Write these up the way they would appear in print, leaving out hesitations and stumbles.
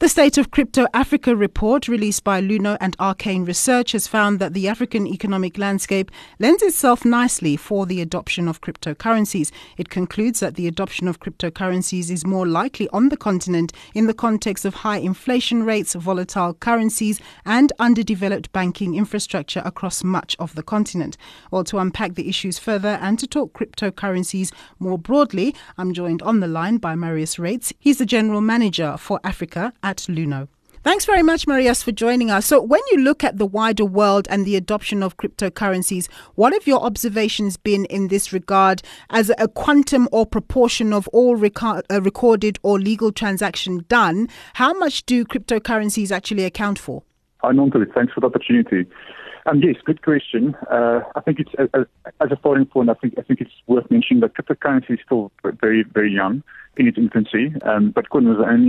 The State of Crypto Africa report released by Luno and Arcane Research has found that the African economic landscape lends itself nicely for the adoption of cryptocurrencies. It concludes that the adoption of cryptocurrencies is more likely on the continent in the context of high inflation rates, volatile currencies and underdeveloped banking infrastructure across much of the continent. Well, to unpack the issues further and to talk cryptocurrencies more broadly, I'm joined on the line by Marius Rates. He's the General Manager for Africa at Luno. Thanks very much, Marius, for joining us. So when you look at the wider world and the adoption of cryptocurrencies, what have your observations been in this regard as a quantum or proportion of all recorded or legal transaction done? How much do cryptocurrencies actually account for? Hi, Nonto. Thanks for the opportunity. Yes, good question. I think it's as a starting point. I think it's worth mentioning that cryptocurrency is still very, very young in its infancy. Bitcoin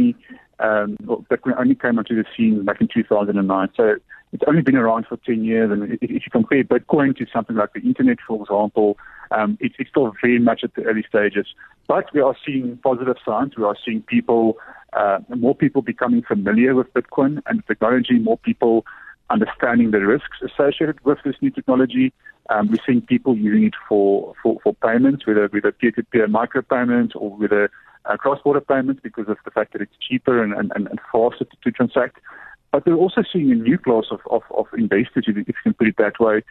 only came onto the scene back in 2009. So it's only been around for 10 years. And if you compare Bitcoin to something like the internet, for example, it's still very much at the early stages. But we are seeing positive signs. We are seeing more people becoming familiar with Bitcoin and technology, more people understanding the risks associated with this new technology. We're seeing people using it for payments, whether peer-to-peer micropayments or with cross-border payments because of the fact that it's cheaper and faster to transact. But we're also seeing a new class of investors, if you can put it that way,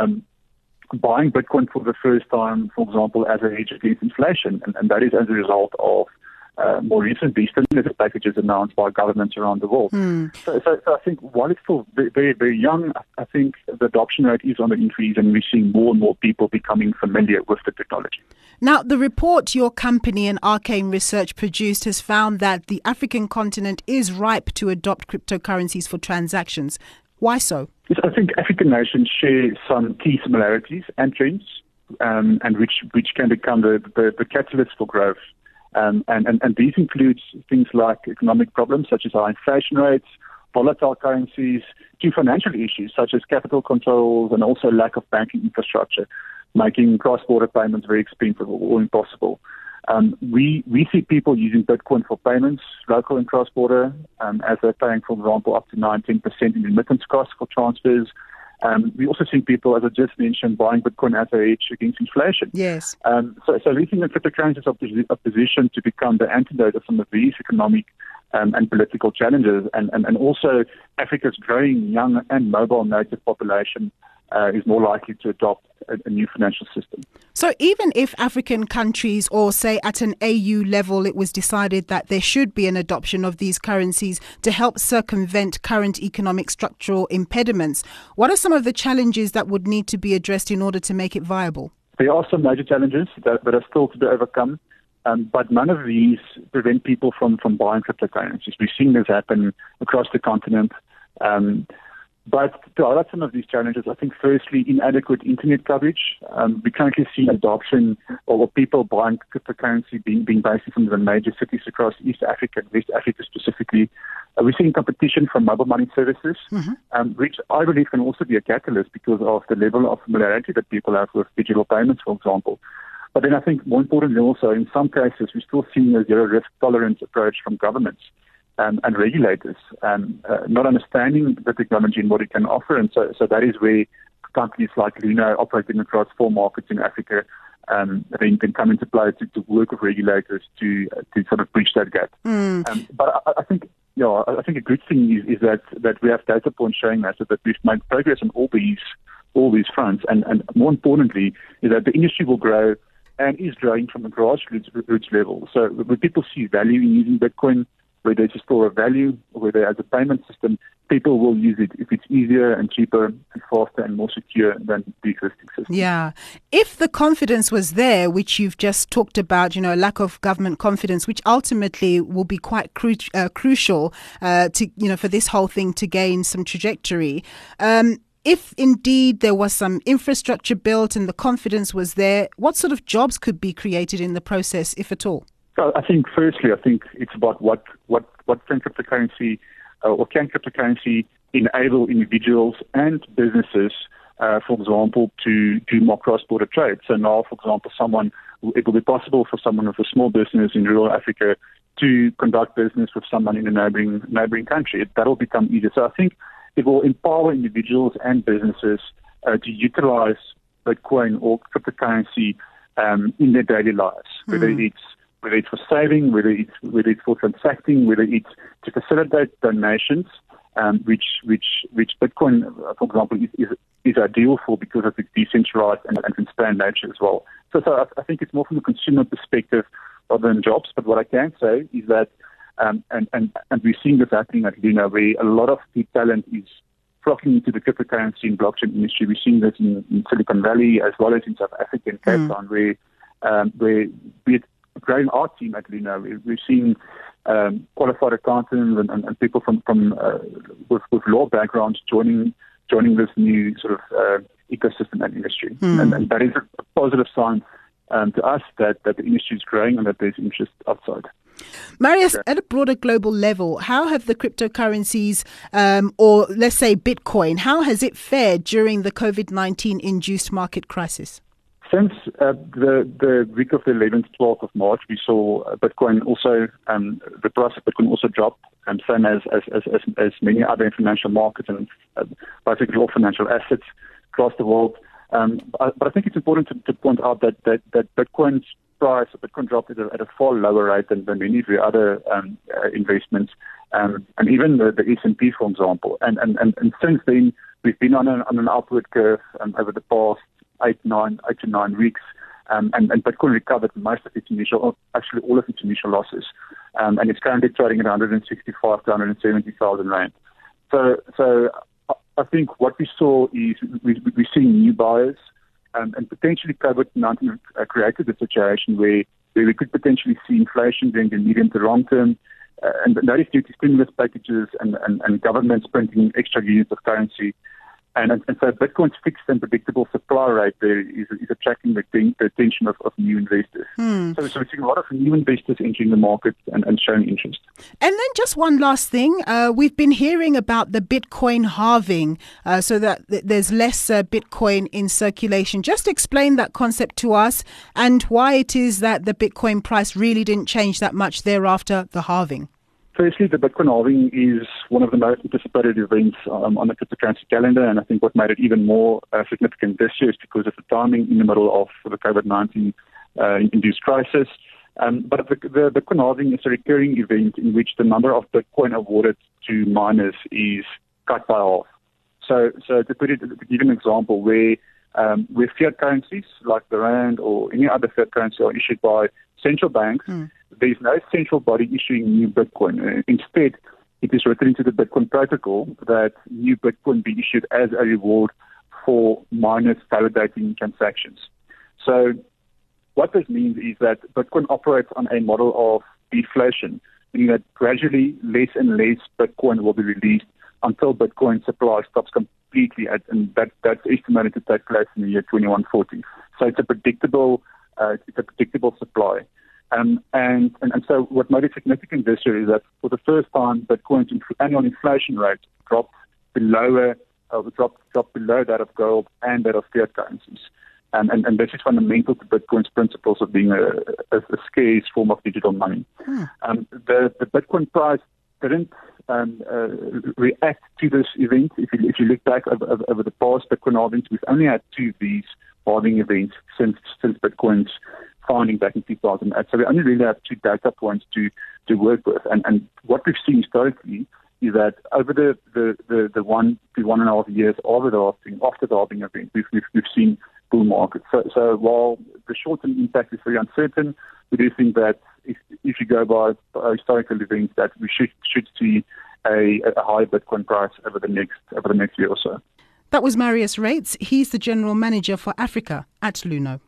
buying Bitcoin for the first time, for example, as a hedge against inflation. And that is as a result of more recently stimulus packages announced by governments around the world. So I think while it's still very, very young, I think the adoption rate is on the increase and we're seeing more and more people becoming familiar with the technology. Now, the report your company and Arcane Research produced has found that the African continent is ripe to adopt cryptocurrencies for transactions. Why so? Yes, I think African nations share some key similarities and trends, and which can become the catalyst for growth. And these include things like economic problems such as high inflation rates, volatile currencies, to financial issues such as capital controls and also lack of banking infrastructure, making cross-border payments very expensive or impossible. We see people using Bitcoin for payments, local and cross-border, as they're paying, for example, up to 9-10% in remittance costs for transfers. We also see people, as I just mentioned, buying Bitcoin as a hedge against inflation. Yes. So we think that cryptocurrencies are positioned to become the antidote of some of these economic and political challenges. And also Africa's growing young and mobile native population is more likely to adopt a new financial system. So even if African countries or say at an AU level it was decided that there should be an adoption of these currencies to help circumvent current economic structural impediments, what are some of the challenges that would need to be addressed in order to make it viable? There are some major challenges that are still to be overcome, but none of these prevent people from buying cryptocurrencies. We've seen this happen across the continent. But to highlight some of these challenges, I think firstly, inadequate internet coverage. We currently see adoption or people buying cryptocurrency being based in some of the major cities across East Africa and West Africa specifically. We're seeing competition from mobile money services, which I believe can also be a catalyst because of the level of familiarity that people have with digital payments, for example. But then I think more importantly also, in some cases, we're still seeing a zero-risk tolerance approach from governments. And regulators, not understanding the technology and what it can offer. And so that is where companies like Luno operating across 4 markets in Africa then can come into play to work with regulators to sort of bridge that gap. But I think a good thing is that we have data points showing us that we've made progress on all these fronts. And more importantly, is that the industry will grow and is growing from a grassroots level. So when people see value in using Bitcoin, whether it's a store of value or whether as a payment system, people will use it if it's easier and cheaper and faster and more secure than the existing system. Yeah. If the confidence was there, which you've just talked about, a lack of government confidence, which ultimately will be quite crucial to, for this whole thing to gain some trajectory. If indeed there was some infrastructure built and the confidence was there, what sort of jobs could be created in the process, if at all? I think firstly, it's about what can cryptocurrency or can cryptocurrency enable individuals and businesses, for example, to do more cross-border trade. So now, for example, it will be possible for someone with a small business in rural Africa to conduct business with someone in a neighboring country. That'll become easier. So I think it will empower individuals and businesses to utilize Bitcoin or cryptocurrency in their daily lives, whether it's for saving, whether it's for transacting, whether it's to facilitate donations, which Bitcoin, for example, is ideal for because of its decentralized and transparent nature as well. So I think it's more from a consumer perspective rather than jobs. But what I can say is that, and we're seeing this happening at Luno, where a lot of the talent is flocking into the cryptocurrency and blockchain industry. We're seeing this in Silicon Valley as well as in South Africa and Cape Town, where we're growing our team at Luno. We're seeing qualified accountants and people with law backgrounds joining this new sort of ecosystem and industry, and that is a positive sign to us that the industry is growing and that there's interest outside. Marius, at a broader global level, how have the cryptocurrencies, or let's say Bitcoin, how has it fared during the COVID-19 induced market crisis? Since the week of the 11th, 12th of March, we saw Bitcoin also, the price of Bitcoin also drop, same as many other financial markets and basically all financial assets across the world. But I think it's important to point out that Bitcoin's price, Bitcoin dropped at a far lower rate than many of the other investments, and even the S&P, for example. And since then, we've been on an upward curve over the past 8 to 9 weeks, and Bitcoin recovered most of its actually all of its initial losses, and it's currently trading at 165 to 170,000 rand. So I think what we saw is we're seeing new buyers, and potentially COVID-19 created a situation where we could potentially see inflation during the medium to long term, and that is due to stimulus packages and governments printing extra units of currency. And so Bitcoin's fixed and predictable supply rate there is attracting the attention of new investors. So we're seeing a lot of new investors entering the market and showing interest. And then just one last thing. We've been hearing about the Bitcoin halving, so that there's less Bitcoin in circulation. Just explain that concept to us and why it is that the Bitcoin price really didn't change that much thereafter the halving. Firstly, the Bitcoin halving is one of the most anticipated events on the cryptocurrency calendar, and I think what made it even more significant this year is because of the timing in the middle of the COVID-19 induced crisis. But the Bitcoin halving is a recurring event in which the number of Bitcoin awarded to miners is cut by half. So to give an example, where fiat currencies like the Rand or any other fiat currency are issued by central banks, there is no central body issuing new Bitcoin. Instead, it is written into the Bitcoin protocol that new Bitcoin be issued as a reward for miners validating transactions. So what this means is that Bitcoin operates on a model of deflation, meaning that gradually less and less Bitcoin will be released until Bitcoin supply stops completely, and that's estimated to take place in the year 2140. So it's a predictable supply. And so what made it significant this year is that for the first time, Bitcoin's annual inflation rate dropped below that of gold and that of fiat currencies. And this is fundamental to Bitcoin's principles of being a scarce form of digital money. The Bitcoin price didn't react to this event. If you look back over the past Bitcoin halvings, we've only had 2 of these halving events since Bitcoin's founding back in 2008. So we only really have 2 data points to work with. And what we've seen historically is that over the 1 to 1.5 years after the halving event, we've seen bull markets. So while the short-term impact is very uncertain, we do think that if you go by historical events, that we should see a high Bitcoin price over the next year or so. That was Marius Rates. He's the General Manager for Africa at Luno.